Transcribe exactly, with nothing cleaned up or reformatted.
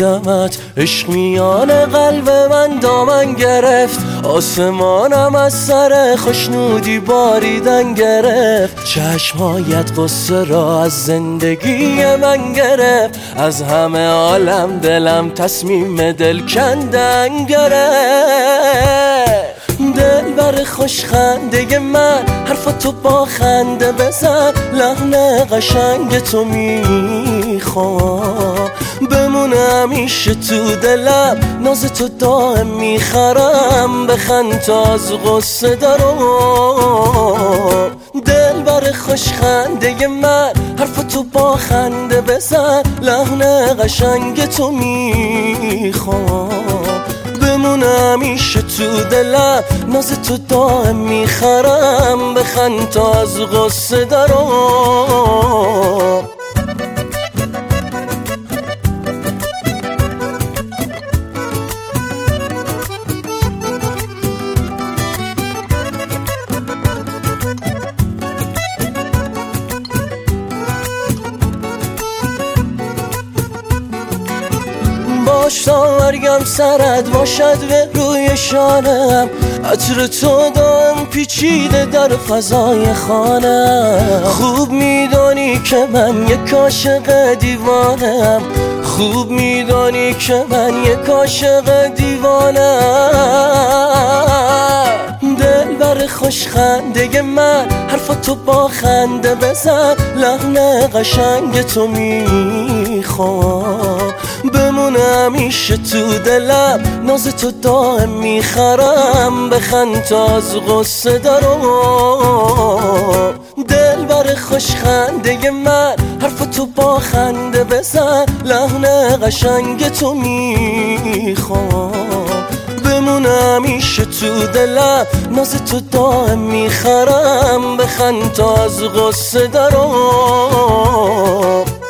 دیدمت عشق میان قلب من دامن گرفت، آسمانم از سر خوشنودی باریدن گرفت، چشمهایت قصه را از زندگی من گرفت، از همه عالم دلم تصمیم دل کندن گرفت. دل بر خوش خنده من حرف تو با خنده بزن، لحن قشنگ تو میخوام بمونه همیشه تو دلم، ناز تو دائم میخرم بخند تا از غصه دارم. دل بر خوش خنده من حرف تو با خنده بزن، لحن قشنگ تو میخوام بمونه همیشه تو دلم، ناز تو دائم میخرم بخند تا از غصه دارم. باش تا مرگم سرت باشد به روی شانم، عطر تو دام پیچیده در فضای خانم. خوب میدانی که من یک عاشق دیوانم، خوب میدانی که من یک عاشق دیوانم. دل بر خوش خنده من حرف تو با خنده بزن، لحن قشنگ تو میخوام بمونه همیشه تو دلم، ناز تو دائم میخرم بخند تا از غصه دارم. دل بر خوش خنده من حرف تو با خنده بزن، لحن قشنگ تو میخوام بمونه همیشه تو دلم، ناز تو دائم میخرم بخند تا از غصه دارم.